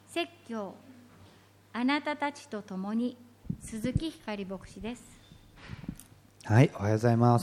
説教あなたたちと共に、鈴木ひかり牧師です。 はい、おはようございます。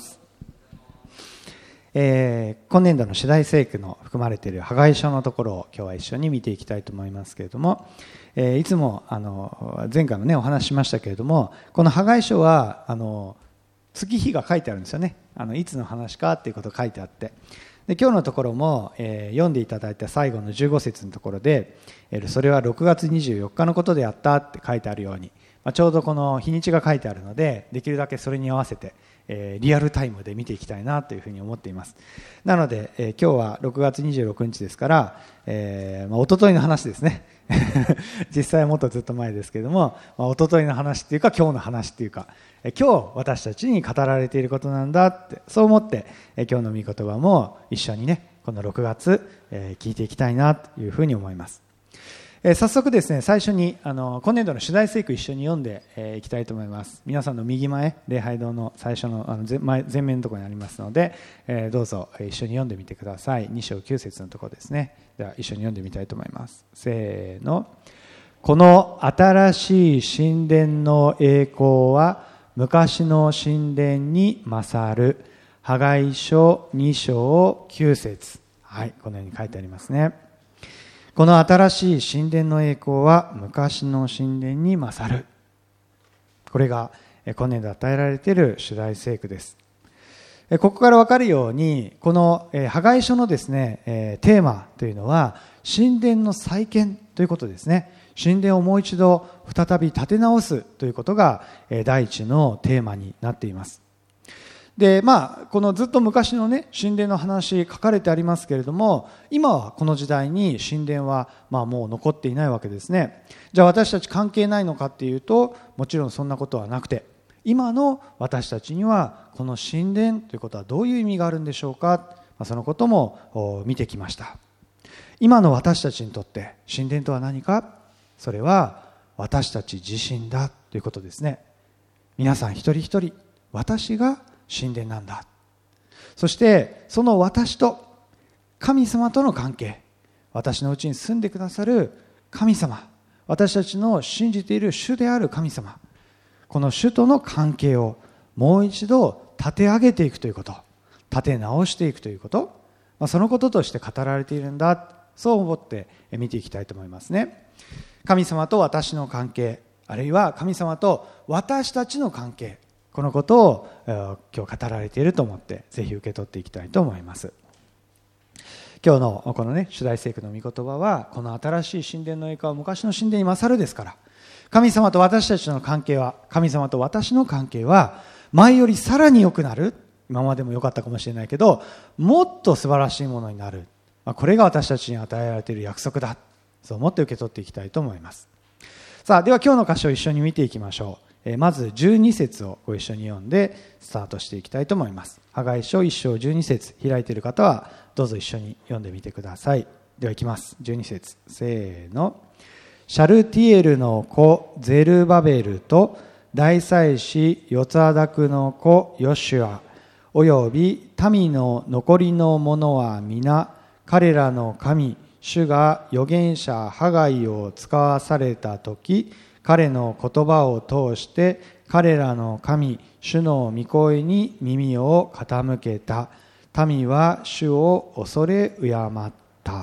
今年度の主題聖句の含まれているハガイ書のところを今日は一緒に見ていきたいと思いますけれども、いつも前回もねお話ししましたけれども、このハガイ書は月日が書いてあるんですよね。いつの話かっていうことが書いてあって、で今日のところも、読んでいただいた最後の15節のところで、それは6月24日のことであったって書いてあるように、ちょうどこの日にちが書いてあるので、できるだけそれに合わせて、リアルタイムで見ていきたいなというふうに思っています。なので、今日は6月26日ですから、一昨日の話ですね実際はもっとずっと前ですけれども、一昨日の話っていうか今日の話っていうか、今日私たちに語られていることなんだって、そう思って、今日の御言葉も一緒にねこの6月、聞いていきたいなというふうに思います。早速ですね、最初に今年度の主題聖句一緒に読んでいきたいと思います。皆さんの右前、礼拝堂の最初の前面のところにありますので、どうぞ一緒に読んでみてください。2章9節のところですね。では一緒に読んでみたいと思います。せーの。この新しい神殿の栄光は昔の神殿に勝る。ハガイ書2章9節。はい、このように書いてありますね。この新しい神殿の栄光は昔の神殿に勝る。これが今年度与えられている主題聖句です。ここから分かるように、このハガイ書のですね、テーマというのは神殿の再建ということですね。神殿をもう一度再び建て直すということが第一のテーマになっています。でこのずっと昔のね神殿の話書かれてありますけれども、今はこの時代に神殿はもう残っていないわけですね。じゃあ私たち関係ないのかっていうと、もちろんそんなことはなくて、今の私たちにはこの神殿ということはどういう意味があるんでしょうか。そのことも見てきました。今の私たちにとって神殿とは何か。それは私たち自身だということですね。皆さん一人一人、私が神殿なんだ。そしてその私と神様との関係、私のうちに住んでくださる神様、私たちの信じている主である神様、この主との関係をもう一度立て上げていくということ、立て直していくということ、そのこととして語られているんだ、そう思って見ていきたいと思いますね。神様と私の関係、あるいは神様と私たちの関係、このことを今日語られていると思って、ぜひ受け取っていきたいと思います。今日のこのね主題聖句の御言葉は、この新しい神殿の栄光は昔の神殿に勝るですから、神様と私たちの関係は、神様と私の関係は前よりさらに良くなる。今までも良かったかもしれないけど、もっと素晴らしいものになる。これが私たちに与えられている約束だ。そう思って受け取っていきたいと思います。さあ、では今日の箇所を一緒に見ていきましょう。まず12節をご一緒に読んでスタートしていきたいと思います。ハガイ書1章12節、開いている方はどうぞ一緒に読んでみてください。ではいきます。12節、せーの。シャルティエルの子ゼルバベルと大祭司ヨツァダクの子ヨシュアおよび民の残りの者は皆、彼らの神主が預言者ハガイを使わされたとき、彼の言葉を通して彼らの神主の御声に耳を傾けた。民は主を恐れ敬った。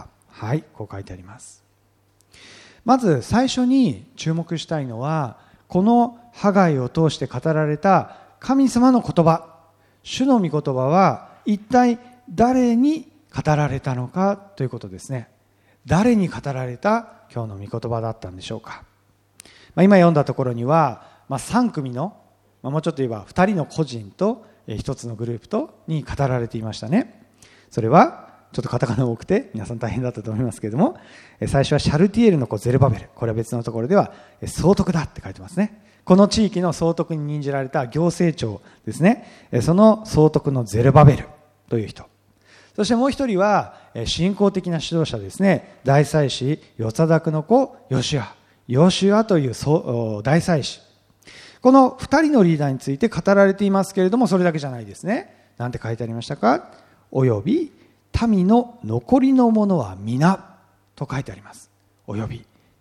はい、こう書いてあります。まず最初に注目したいのは、このハガイを通して語られた神様の言葉、主の御言葉は一体誰に語られたのかということですね。誰に語られた今日の御言葉だったんでしょうか。今読んだところには、3組の、もうちょっと言えば2人の個人と1つのグループとに語られていましたね。それはちょっとカタカナ多くて皆さん大変だったと思いますけれども、最初はシャルティエルの子ゼルバベル、これは別のところでは総督だって書いてますね。この地域の総督に任じられた行政長ですね。その総督のゼルバベルという人、そしてもう一人は信仰的な指導者ですね。大祭司ヨツァダクの子ヨシュアという大祭司、この2人のリーダーについて語られていますけれども、それだけじゃないですね。なんて書いてありましたか。および民の残りの者は皆と書いてあります。および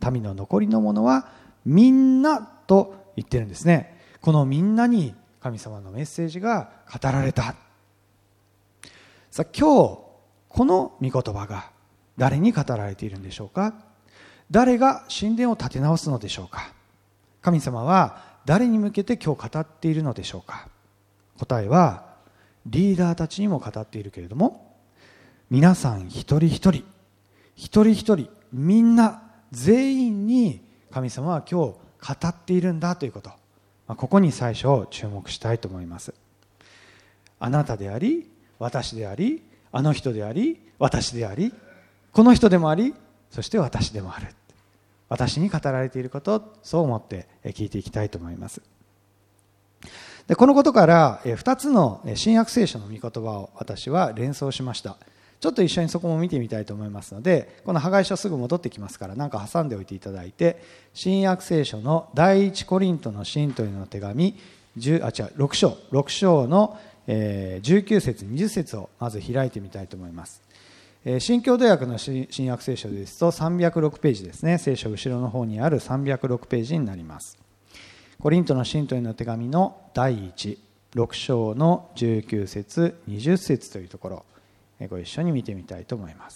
民の残りの者はみんなと言ってるんですね。このみんなに神様のメッセージが語られた。さあ今日この御言葉が誰に語られているんでしょうか。誰が神殿を建て直すのでしょうか。神様は誰に向けて今日語っているのでしょうか。答えはリーダーたちにも語っているけれども、皆さん一人一人みんな全員に神様は今日語っているんだということ、ここに最初注目したいと思います。あなたであり私でありあの人であり私でありこの人でもありそして私でもある。私に語られていること、そう思って聞いていきたいと思います。でこのことから2つの新約聖書の御言葉を私は連想しました。ちょっと一緒にそこも見てみたいと思いますので、このハガイ書すぐ戻ってきますから何か挟んでおいていただいて、新約聖書の第一コリントの信徒への手紙6章の19節20節をまず開いてみたいと思います。新共同訳の新約聖書ですと306ページですね。聖書後ろの方にある306ページになります。コリントの信徒への手紙の第16章の19節20節というところ、ご一緒に見てみたいと思います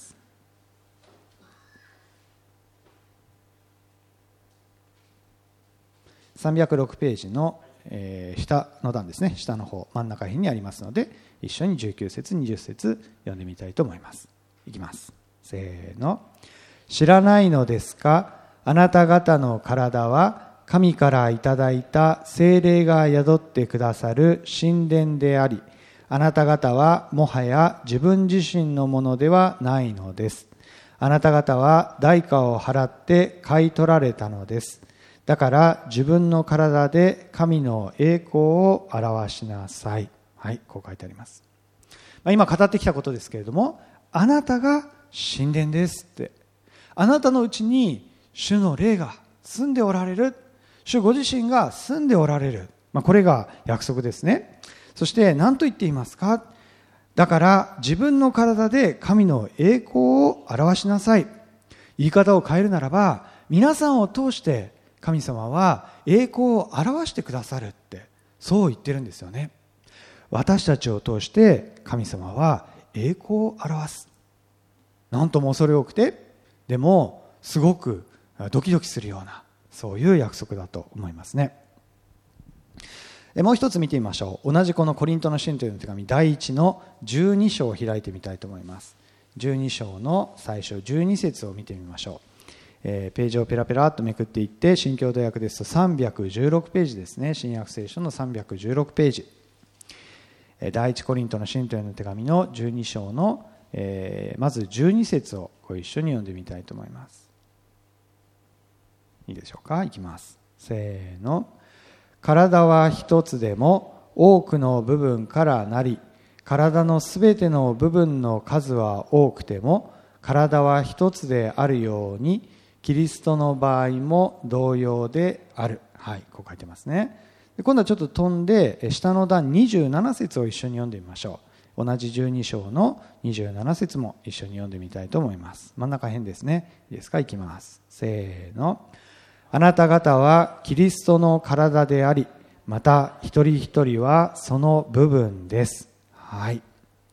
。306ページの下の段ですね、下の方真ん中辺にありますので、一緒に19節20節読んでみたいと思います。いきます。せーの。知らないのですか、あなた方の体は神からいただいた聖霊が宿ってくださる神殿であり、あなた方はもはや自分自身のものではないのです。あなた方は代価を払って買い取られたのです。だから自分の体で神の栄光を表しなさい。はい、こう書いてあります。今語ってきたことですけれども、あなたが神殿ですって。あなたのうちに主の霊が住んでおられる。主ご自身が住んでおられる。これが約束ですね。そして何と言っていますか。だから自分の体で神の栄光を表しなさい。言い方を変えるならば、皆さんを通して神様は栄光を表してくださるって、そう言ってるんですよね。私たちを通して神様は栄光を表す。なんとも恐れ多くて、でもすごくドキドキするような、そういう約束だと思いますね。もう一つ見てみましょう。同じこのコリントの信徒への手紙第1の12章を開いてみたいと思います。12章の最初12節を見てみましょう。ページをペラペラっとめくっていって、新共同訳ですと316ページですね。新約聖書の316ページ、第一コリントの信徒への手紙の12章の、まず12節をご一緒に読んでみたいと思います。いいでしょうか。いきます。せーの。体は一つでも多くの部分からなり、体のすべての部分の数は多くても体は一つであるように、キリストの場合も同様である。はい、こう書いてますね。今度はちょっと飛んで下の段27節を一緒に読んでみましょう。同じ12章の27節も一緒に読んでみたいと思います。真ん中辺ですね。いいですか。いきます。せーの。あなた方はキリストの体であり、また一人一人はその部分です。はい。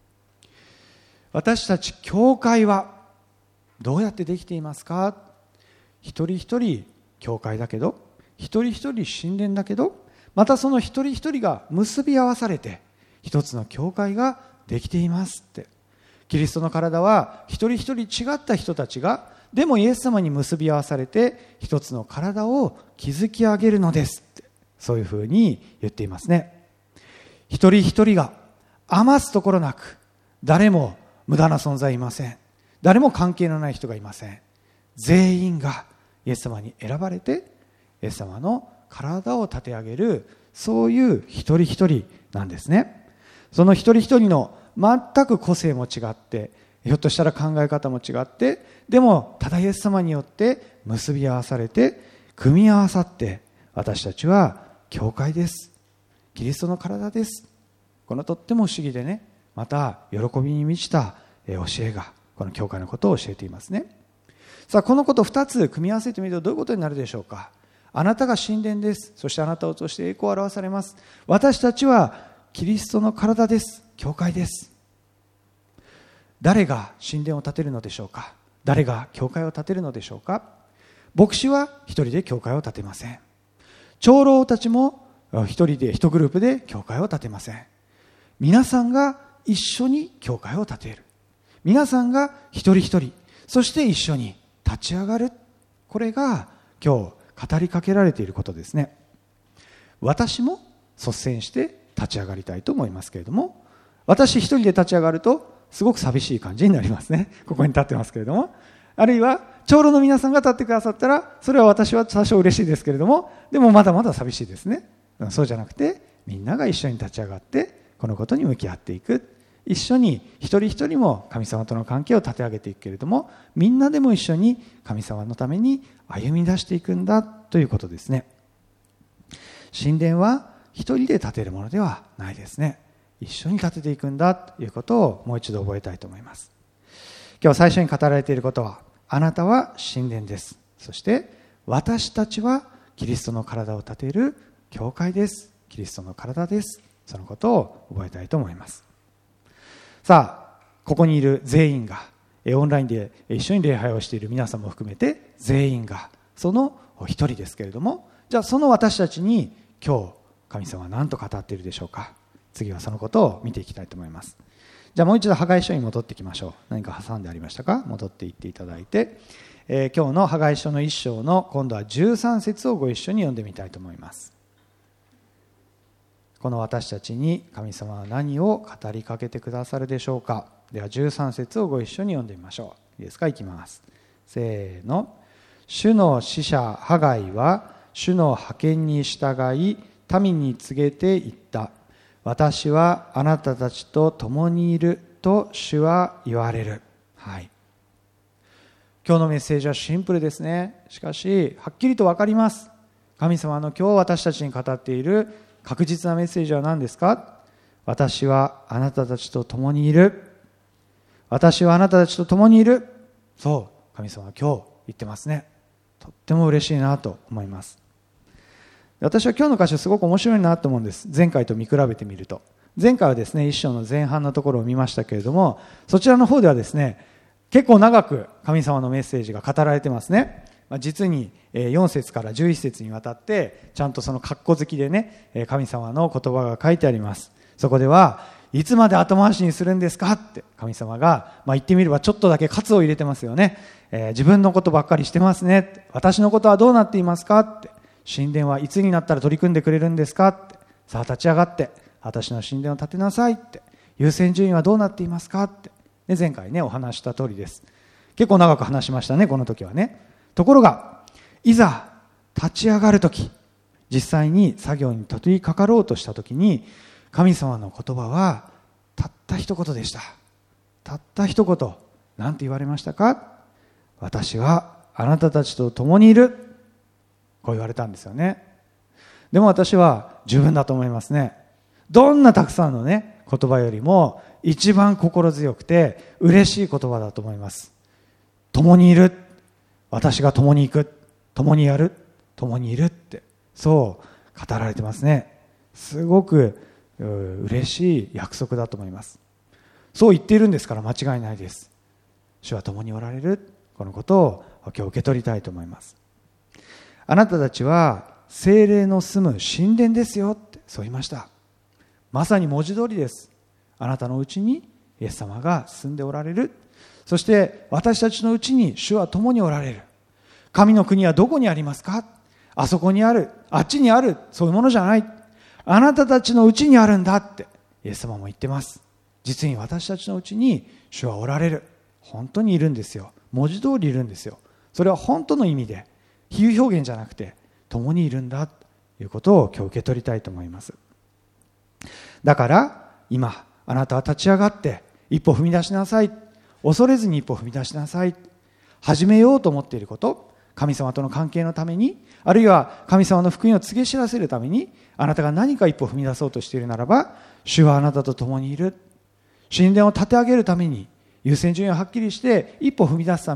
私たち教会はどうやってできていますか。一人一人教会だけど、一人一人神殿だけど、またその一人一人が結び合わされて一つの教会ができていますって。キリストの体は一人一人違った人たちが、でもイエス様に結び合わされて一つの体を築き上げるのですって、そういうふうに言っていますね。一人一人が余すところなく、誰も無駄な存在いません。誰も関係のない人がいません。全員がイエス様に選ばれてイエス様の体を立て上げる、そういう一人一人なんですね。その一人一人の全く個性も違って、ひょっとしたら考え方も違って、でもただイエス様によって結び合わされて組み合わさって、私たちは教会です。キリストの体です。このとっても不思議でね、また喜びに満ちた教えがこの教会のことを教えていますね。 さあこのこと2つ組み合わせてみるとどういうことになるでしょうか。あなたが神殿です。そしてあなたを通して栄光を表されます。私たちはキリストの体です。教会です。誰が神殿を建てるのでしょうか。誰が教会を建てるのでしょうか。牧師は一人で教会を建てません。長老たちも一人で一グループで教会を建てません。皆さんが一緒に教会を建てる。皆さんが一人一人、そして一緒に立ち上がる。これが今日語りかけられていることですね。私も率先して立ち上がりたいと思いますけれども、私一人で立ち上がるとすごく寂しい感じになりますね。ここに立ってますけれども、あるいは長老の皆さんが立ってくださったらそれは私は多少嬉しいですけれども、でもまだまだ寂しいですね。そうじゃなくてみんなが一緒に立ち上がってこのことに向き合っていく。一緒に一人一人も神様との関係を立て上げていくけれども、みんなでも一緒に神様のために歩み出していくんだということですね。神殿は一人で建てるものではないですね。一緒に建てていくんだということをもう一度覚えたいと思います。今日最初に語られていることは、あなたは神殿です。そして私たちはキリストの体を建てる教会です。キリストの体です。そのことを覚えたいと思います。さあ、ここにいる全員が、オンラインで一緒に礼拝をしている皆さんも含めて全員がその一人ですけれども、じゃあその私たちに今日神様は何と語っているでしょうか。次はそのことを見ていきたいと思います。じゃあもう一度ハガイ書に戻ってきましょう。何か挟んでありましたか。戻っていっていただいて、今日のハガイ書の1章の今度は13節をご一緒に読んでみたいと思います。この私たちに神様は何を語りかけてくださるでしょうか。では13節をご一緒に読んでみましょう。いいですか。いきます。せーの。主の使者ハガイは主の派遣に従い民に告げていった。私はあなたたちと共にいると主は言われる。はい。今日のメッセージはシンプルですね。しかしはっきりと分かります。神様の今日私たちに語っている確実なメッセージは何ですか。私はあなたたちと共にいる。私はあなたたちと共にいる。そう神様は今日言ってますね。とっても嬉しいなと思います。私は今日の箇所すごく面白いなと思うんです。前回と見比べてみると、前回はですね一章の前半のところを見ましたけれども、そちらの方ではですね結構長く神様のメッセージが語られてますね。実に4節から11節にわたってちゃんとその括弧付きでね神様の言葉が書いてあります。そこではいつまで後回しにするんですかって神様が、言ってみればちょっとだけ喝を入れてますよね。自分のことばっかりしてますねって。私のことはどうなっていますかって。神殿はいつになったら取り組んでくれるんですかって。さあ立ち上がって私の神殿を建てなさいって。優先順位はどうなっていますかって、ね、前回ねお話した通りです。結構長く話しましたねこの時はね。ところがいざ立ち上がる時、実際に作業に取り掛かろうとした時に神様の言葉はたった一言でした。たった一言。何て言われましたか。私はあなたたちと共にいる。こう言われたんですよね。でも私は十分だと思いますね。どんなたくさんのね言葉よりも一番心強くて嬉しい言葉だと思います。共にいる。私が共に行く。共にやる。共にいるって、そう語られてますね。すごく嬉しい約束だと思います。そう言っているんですから間違いないです。主は共におられる。このことを今日受け取りたいと思います。あなたたちは聖霊の住む神殿ですよってそう言いました。まさに文字通りです。あなたのうちにイエス様が住んでおられる。そして私たちのうちに主は共におられる。神の国はどこにありますか。あそこにある、あっちにある、そういうものじゃない。あなたたちのうちにあるんだってイエス様も言ってます。実に私たちのうちに主はおられる。本当にいるんですよ。文字通りいるんですよ。それは本当の意味で比喩表現じゃなくて共にいるんだということを今日受け取りたいと思います。だから今あなたは立ち上がって一歩踏み出しなさい。恐れずに一歩踏み出しなさい。始めようと思っていること、神様との関係のために、あるいは神様の福音を告げ知らせるためにあなたが何か一歩踏み出そうとしているならば、主はあなたと共にいる。神殿を建て上げるために優先順位をはっきりして一歩踏み出すために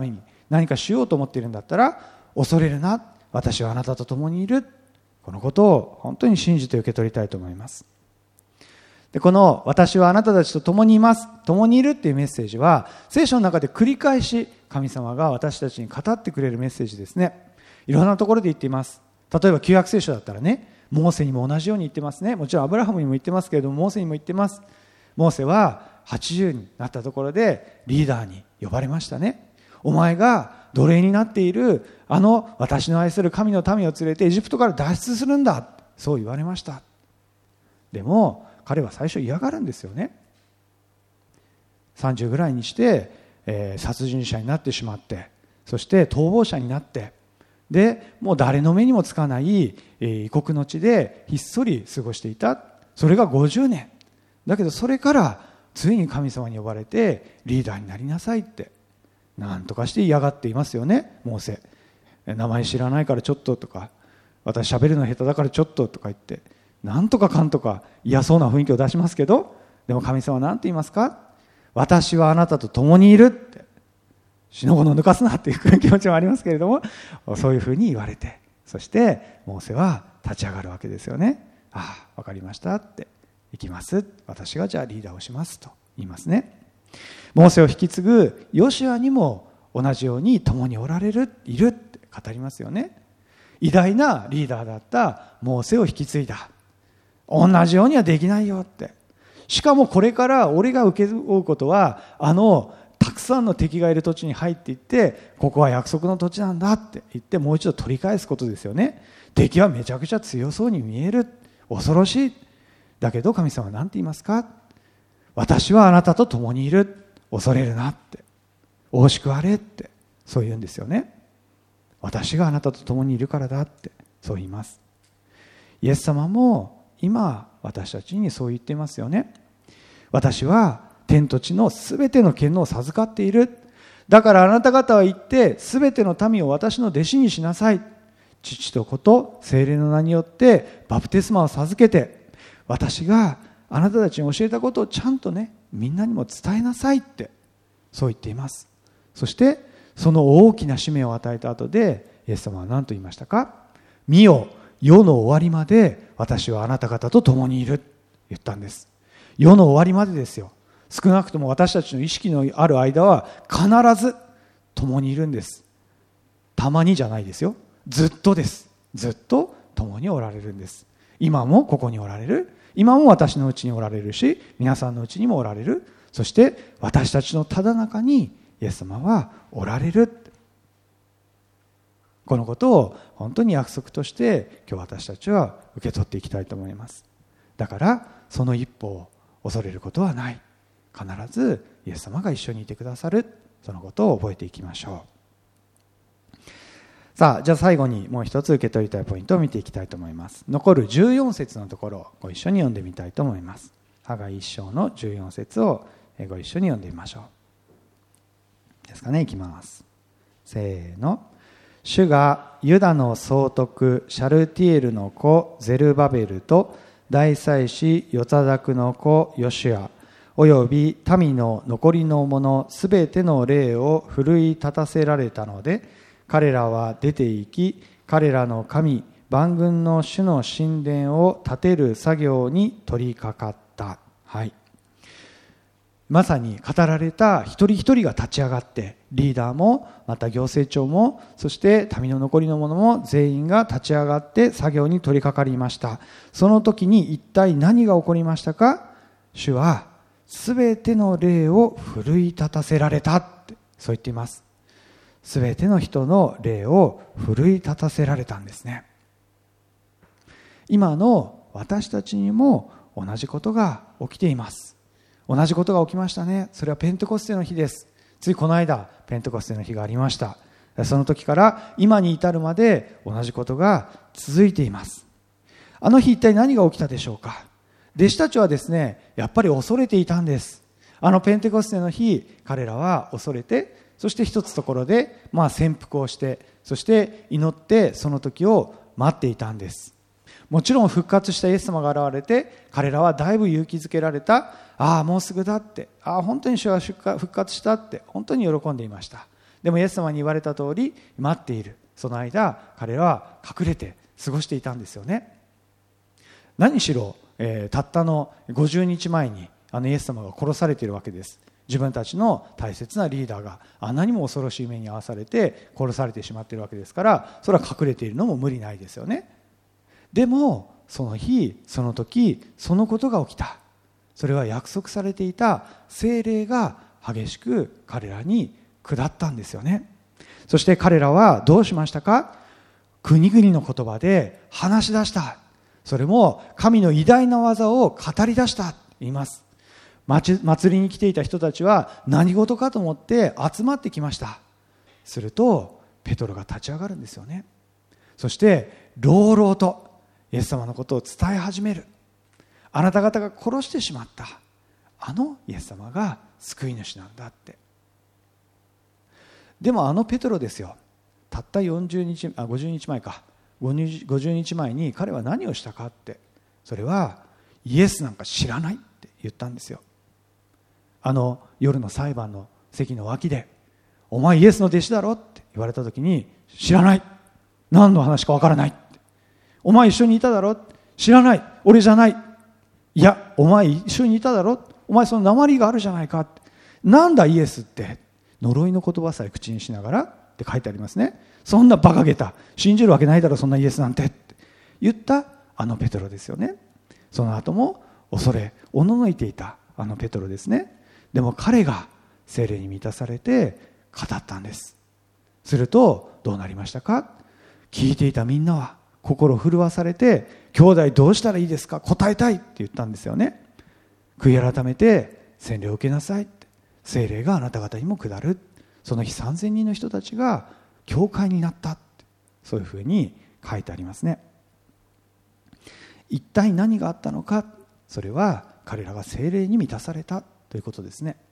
何かしようと思っているんだったら、恐れるな、私はあなたと共にいる、このことを本当に信じて受け取りたいと思います。で、この私はあなたたちと共にいます、共にいるっていうメッセージは、聖書の中で繰り返し神様が私たちに語ってくれるメッセージですね。いろんなところで言っています。例えば旧約聖書だったらね、モーセにも同じように言ってますね。もちろんアブラハムにも言ってますけれども、モーセにも言ってます。モーセは80になったところでリーダーに呼ばれましたね。お前が奴隷になっている私の愛する神の民を連れてエジプトから脱出するんだ、そう言われました。でも彼は最初嫌がるんですよね。30ぐらいにして、殺人者になってしまって、そして逃亡者になって、でもう誰の目にもつかない異国の地でひっそり過ごしていた。それが50年だけど、それからついに神様に呼ばれてリーダーになりなさいって何とかして嫌がっていますよね。モーセ、名前知らないからちょっととか、私喋るの下手だからちょっととか言って、なんとかかんとか嫌そうな雰囲気を出しますけど、でも神様は何て言いますか？私はあなたと共にいるって、死の子の抜かすなっていう気持ちもありますけれども、そういうふうに言われて、そしてモーセは立ち上がるわけですよね。ああ、分かりましたって、行きます、私がじゃあリーダーをしますと言いますね。モーセを引き継ぐヨシュアにも同じように共にいるって語りますよね。偉大なリーダーだったモーセを引き継いだ。同じようにはできないよって。しかもこれから俺が請け負うことは、たくさんの敵がいる土地に入っていって、ここは約束の土地なんだって言ってもう一度取り返すことですよね。敵はめちゃくちゃ強そうに見える、恐ろしい。だけど神様は何て言いますか？私はあなたと共にいる、恐れるなって、大しくあれって、そう言うんですよね。私があなたと共にいるからだって、そう言います。イエス様も今私たちにそう言っていますよね。私は天と地のすべての権能を授かっている。だからあなた方は行ってすべての民を私の弟子にしなさい。父と子と聖霊の名によってバプテスマを授けて、私があなたたちに教えたことをちゃんとね、みんなにも伝えなさいって、そう言っています。そしてその大きな使命を与えた後でイエス様は何と言いましたか？見よ、世の終わりまで私はあなた方と共にいる、言ったんです。世の終わりまでですよ。少なくとも私たちの意識のある間は必ず共にいるんです。たまにじゃないですよ、ずっとです。ずっと共におられるんです。今もここにおられる、今も私のうちにおられるし、皆さんのうちにもおられる。そして私たちのただ中にイエス様はおられる。このことを本当に約束として今日私たちは受け取っていきたいと思います。だからその一歩を恐れることはない。必ずイエス様が一緒にいてくださる、そのことを覚えていきましょう。さあ、じゃあ最後にもう一つ受け取りたいポイントを見ていきたいと思います。残る14節のところをご一緒に読んでみたいと思います。ハガイ1章の14節をご一緒に読んでみましょう。ですかね。いきます。せーの。主がユダの総督シャルティエルの子ゼルバベルと大祭司ヨザダクの子ヨシュアおよび民の残りの者すべての霊を奮い立たせられたので、彼らは出て行き、彼らの神万軍の主の神殿を建てる作業に取り掛かった。はい、まさに語られた一人一人が立ち上がって、リーダーもまた行政長も、そして民の残りの者も全員が立ち上がって作業に取り掛かりました。その時に一体何が起こりましたか？主はすべての霊を奮い立たせられたって、そう言っています。すべての人の霊を奮い立たせられたんですね。今の私たちにも同じことが起きています。同じことが起きましたね。それはペンテコステの日です。ついこの間ペンテコステの日がありました。その時から今に至るまで同じことが続いています。あの日一体何が起きたでしょうか？弟子たちはですね、やっぱり恐れていたんです。ペンテコステの日、彼らは恐れて、そして一つところで潜伏をして、そして祈ってその時を待っていたんです。もちろん復活したイエス様が現れて、彼らはだいぶ勇気づけられた。ああ、もうすぐだって、ああ、本当に主は復活したって本当に喜んでいました。 でもイエス様に言われた通り待っている。その間彼らは隠れて過ごしていたんですよね。何しろ、たったの50日前にイエス様が殺されているわけです。自分たちの大切なリーダーがあんなにも恐ろしい目に遭わされて殺されてしまっているわけですから、それは隠れているのも無理ないですよね。でもその日その時そのことが起きた。それは約束されていた聖霊が激しく彼らに下ったんですよね。そして彼らはどうしましたか。国々の言葉で話し出した。それも神の偉大な技を語り出したと言います。祭りに来ていた人たちは何事かと思って集まってきました。するとペトロが立ち上がるんですよね。そして朗々とイエス様のことを伝え始める。あなた方が殺してしまったイエス様が救い主なんだって。でもペトロですよ。たった50日前か50日前に彼は何をしたかって、それはイエスなんか知らないって言ったんですよ。夜の裁判の席の脇で、お前イエスの弟子だろって言われた時に、知らない、何の話かわからないって、お前一緒にいただろ、知らない、俺じゃない、いやお前一緒にいただろ、お前その訛があるじゃないかって、なんだイエスって、呪いの言葉さえ口にしながらって書いてありますね。そんな馬鹿げた、信じるわけないだろそんなイエスなんてって言ったペトロですよね。その後も恐れおののいていたペトロですね。でも彼が聖霊に満たされて語ったんです。するとどうなりましたか。聞いていたみんなは心震わされて、兄弟どうしたらいいですか、答えたいって言ったんですよね。悔い改めて洗礼を受けなさいって、聖霊があなた方にも下る。その日3000人の人たちが教会になったって、そういうふうに書いてありますね。一体何があったのか。それは彼らが聖霊に満たされたということですね。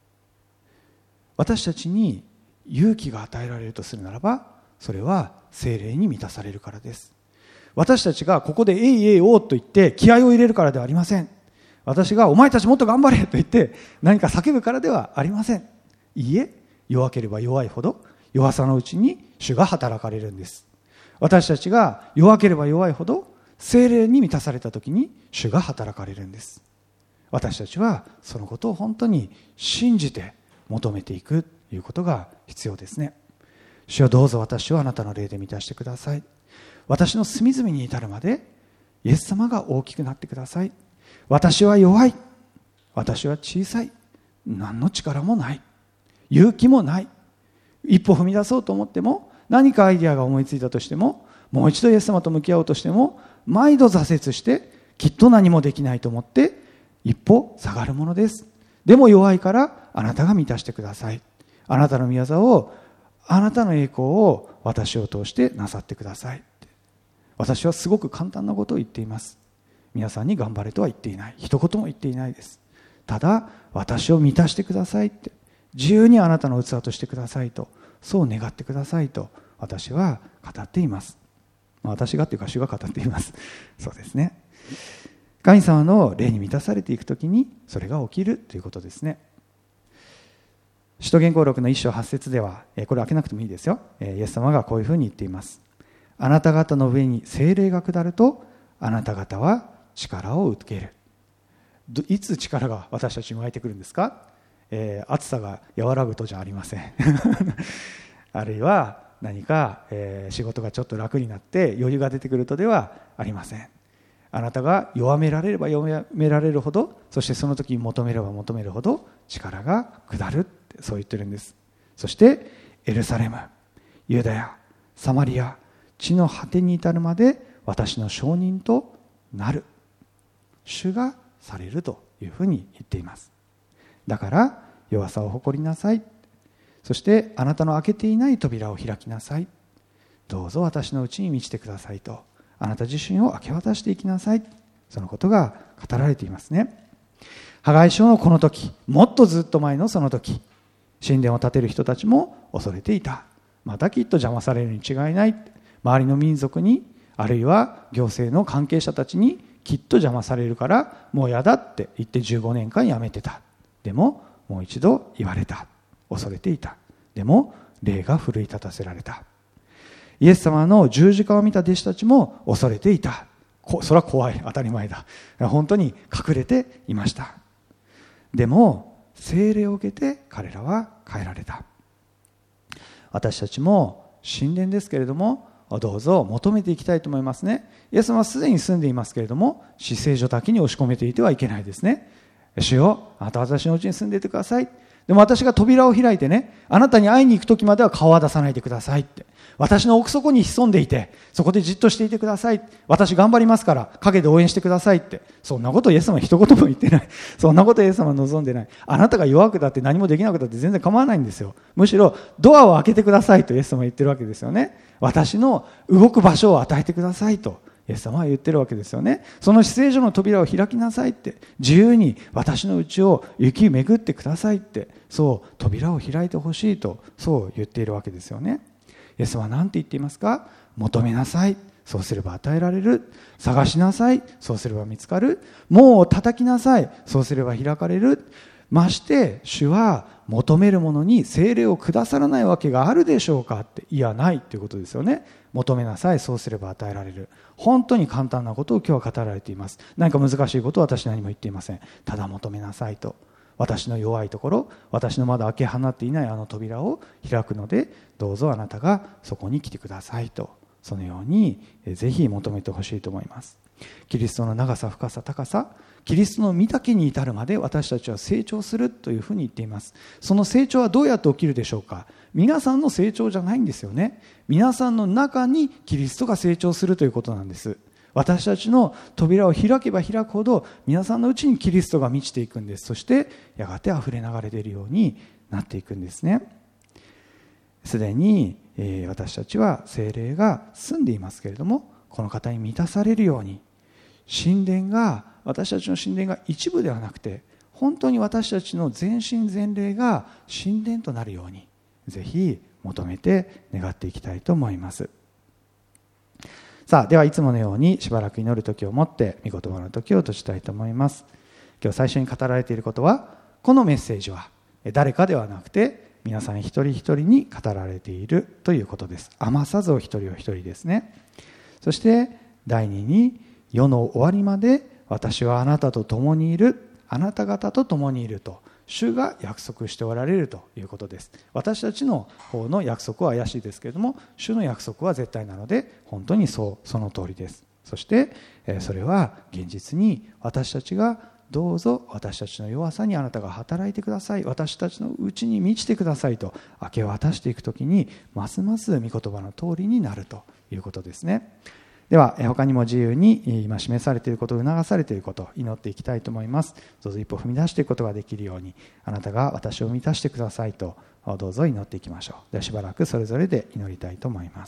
私たちに勇気が与えられるとするならば、それは聖霊に満たされるからです。私たちがここでえいえいおーと言って気合を入れるからではありません。私がお前たちもっと頑張れと言って何か叫ぶからではありません。いいえ、弱ければ弱いほど弱さのうちに主が働かれるんです。私たちが弱ければ弱いほど聖霊に満たされた時に主が働かれるんです。私たちはそのことを本当に信じて求めていくということが必要ですね。主はどうぞ私をあなたの霊で満たしてください。私の隅々に至るまでイエス様が大きくなってください。私は弱い、私は小さい、何の力もない、勇気もない、一歩踏み出そうと思っても、何かアイデアが思いついたとしても、もう一度イエス様と向き合おうとしても毎度挫折してきっと何もできないと思って一歩下がるものです。でも弱いからあなたが満たしてください。あなたの御業を、あなたの栄光を私を通してなさってください。私はすごく簡単なことを言っています。皆さんに頑張れとは言っていない、一言も言っていないです。ただ私を満たしてくださいって、自由にあなたの器としてくださいと、そう願ってくださいと私は語っています。私がっていうか主が語っています。そうですね。神様の霊に満たされていくときにそれが起きるということですね。使徒言行録の1章8節では、これ開けなくてもいいですよ。イエス様がこういうふうに言っています。あなた方の上に聖霊が下ると、あなた方は力を受ける。いつ力が私たちに湧いてくるんですか。暑さが和らぐとじゃありません。あるいは何か、仕事がちょっと楽になって余裕が出てくるとではありません。あなたが弱められれば弱められるほど、そしてその時に求めれば求めるほど力が下るって、そう言ってるんです。そしてエルサレム、ユダヤ、サマリア、地の果てに至るまで私の証人となる、主がされるというふうに言っています。だから弱さを誇りなさい。そしてあなたの開けていない扉を開きなさい。どうぞ私のうちに満ちてくださいと、あなた自身を明け渡していきなさい。そのことが語られていますね。ハガイ書のこの時、もっとずっと前のその時、神殿を建てる人たちも恐れていた。またきっと邪魔されるに違いない。周りの民族に、あるいは行政の関係者たちにきっと邪魔されるからもうやだって言って15年間やめてた。でももう一度言われた。恐れていた。でも霊が奮い立たせられた。イエス様の十字架を見た弟子たちも恐れていた。それは怖い、当たり前だ。本当に隠れていました。でも聖霊を受けて彼らは変えられた。私たちも神殿ですけれども、どうぞ求めていきたいと思いますね。イエス様はすでに住んでいますけれども、至聖所だけに押し込めていてはいけないですね。主よ、あなたは私のうちに住んでいてください。でも私が扉を開いてね、あなたに会いに行く時までは顔は出さないでくださいって。私の奥底に潜んでいて、そこでじっとしていてください。私頑張りますから陰で応援してくださいって。そんなことイエス様は一言も言ってない。そんなことイエス様は望んでない。あなたが弱くだって何もできなくだって全然構わないんですよ。むしろドアを開けてくださいとイエス様は言ってるわけですよね。私の動く場所を与えてくださいとイエス様は言ってるわけですよね。その至聖所の扉を開きなさいって、自由に私のうちを行き巡ってくださいって、そう扉を開いてほしいと、そう言っているわけですよね。イエスは何て言っていますか？求めなさい、そうすれば与えられる。探しなさい、そうすれば見つかる。門を叩きなさい、そうすれば開かれる。まして主は求める者に聖霊をくださらないわけがあるでしょうかって。いや、ないということですよね。求めなさい、そうすれば与えられる。本当に簡単なことを今日は語られています。何か難しいことを私何も言っていません。ただ求めなさいと。私の弱いところ、私のまだ開け放っていないあの扉を開くので、どうぞあなたがそこに来てくださいと、そのようにぜひ求めてほしいと思います。キリストの長さ、深さ、高さ、キリストの御岳に至るまで私たちは成長するというふうに言っています。その成長はどうやって起きるでしょうか。皆さんの成長じゃないんですよね。皆さんの中にキリストが成長するということなんです。私たちの扉を開けば開くほど皆さんのうちにキリストが満ちていくんです。そしてやがてあふれ流れ出るようになっていくんですね。すでに私たちは聖霊が住んでいますけれども、この方に満たされるように、神殿が、私たちの神殿が一部ではなくて本当に私たちの全身全霊が神殿となるように、ぜひ求めて願っていきたいと思います。さあ、ではいつものようにしばらく祈る時をもって御言葉の時を閉じたいと思います。今日最初に語られていることは、このメッセージは誰かではなくて皆さん一人一人に語られているということです。余さずお一人お一人ですね。そして第二に、世の終わりまで私はあなたと共にいる、あなた方と共にいると主が約束しておられるということです。私たちの方の約束は怪しいですけれども、主の約束は絶対なので本当にその通りです。そしてそれは現実に私たちが、どうぞ私たちの弱さにあなたが働いてください、私たちのうちに満ちてくださいと明け渡していくときに、ますます御言葉の通りになるということですね。では他にも自由に今示されていること、促されていることを祈っていきたいと思います。どうぞ一歩踏み出していくことができるように、あなたが私を満たしてくださいとどうぞ祈っていきましょう。ではしばらくそれぞれで祈りたいと思います。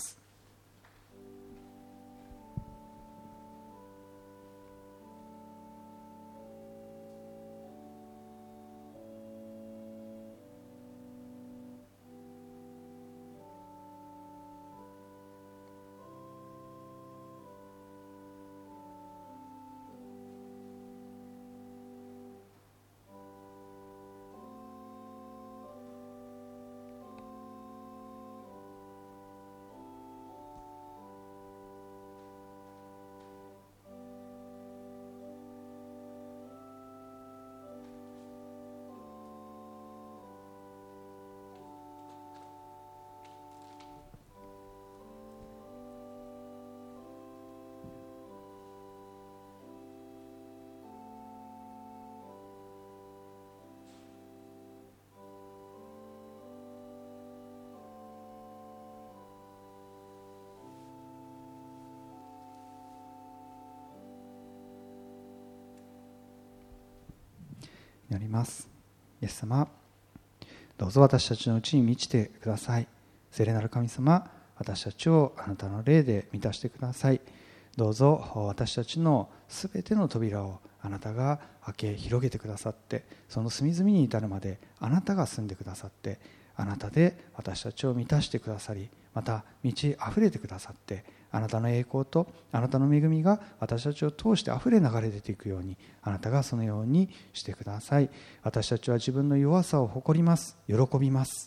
祈ります。イエス様、どうぞ私たちのうちに満ちてください。聖霊なる神様、私たちをあなたの霊で満たしてください。どうぞ私たちのすべての扉をあなたが開け広げてくださって、その隅々に至るまであなたが住んでくださって、あなたで私たちを満たしてくださり、また満ち溢れてくださって、あなたの栄光とあなたの恵みが私たちを通して溢れ流れ出ていくように、あなたがそのようにしてください。私たちは自分の弱さを誇ります、喜びます。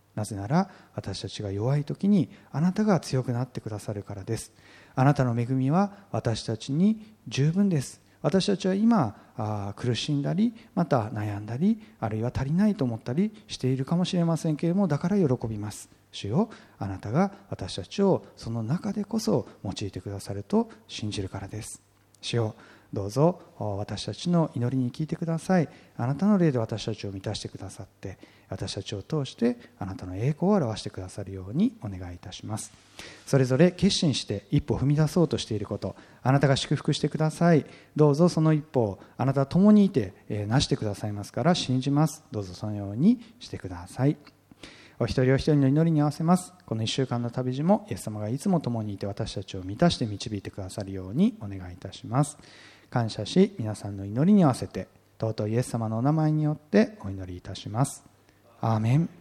なぜなら私たちが弱い時にあなたが強くなってくださるからです。あなたの恵みは私たちに十分です。私たちは今苦しんだり、また悩んだり、あるいは足りないと思ったりしているかもしれませんけれども、だから喜びます。主よ、あなたが私たちをその中でこそ用いてくださると信じるからです。主よ、どうぞ私たちの祈りに聞いてください。あなたの霊で私たちを満たしてくださって、私たちを通してあなたの栄光を表してくださるようにお願いいたします。それぞれ決心して一歩踏み出そうとしていること、あなたが祝福してください。どうぞその一歩をあなたと共にいてなしてくださいますから信じます。どうぞそのようにしてください。お一人お一人の祈りに合わせます。この1週間の旅路もイエス様がいつも共にいて私たちを満たして導いてくださるようにお願いいたします。感謝し、皆さんの祈りに合わせて尊いイエス様のお名前によってお祈りいたします。アーメン。